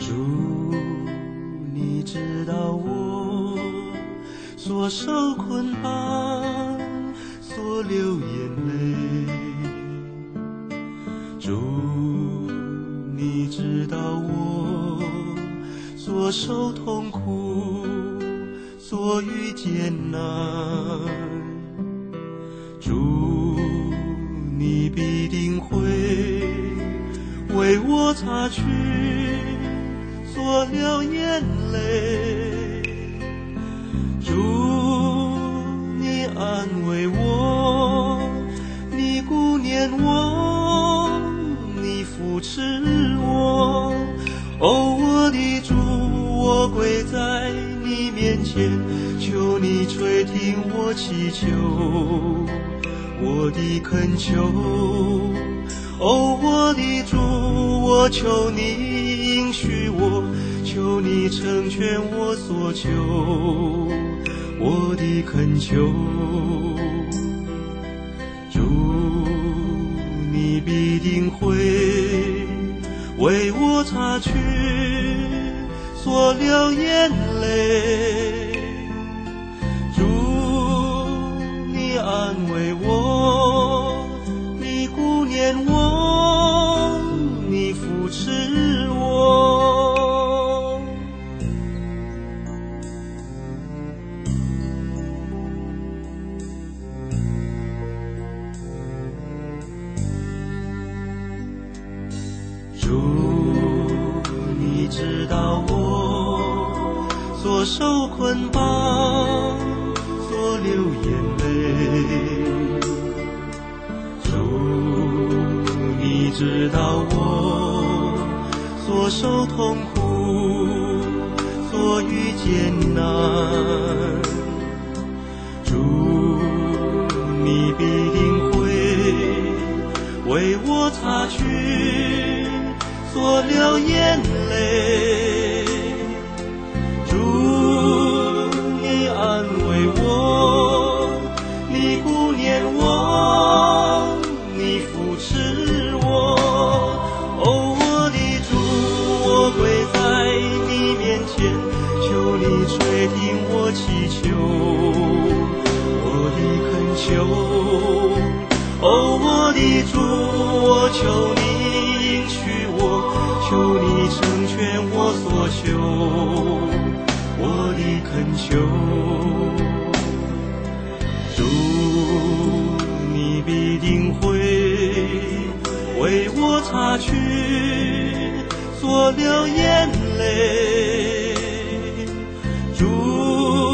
主，你知道我所受捆绑，所流眼泪。主，你知道我所受痛苦，所遇艰难。主，你必定会为我擦去所流眼泪。主，你安慰我，你顾念我，你扶持我。哦，我的主，我跪在你面前，求你垂听我祈求，我的恳求。哦，我的主，我求你应许我，求你成全我所求，我的恳求。主，你必定会为我擦去所流眼泪。主，你安慰我，你顾念我，你扶持我。主，你知道我所受捆绑，所流眼泪。主，你知道我所受痛苦，所遇艰难。主，你必定会为我擦去所流眼泪。主，你安慰我，你顾念我，你扶持我。哦，我的主，我跪在你面前，求你垂听我祈求，我的恳求。哦，我的主，我求你应许我，求你成全我所求，我的恳求。主，你必定会为我擦去所流眼泪。主，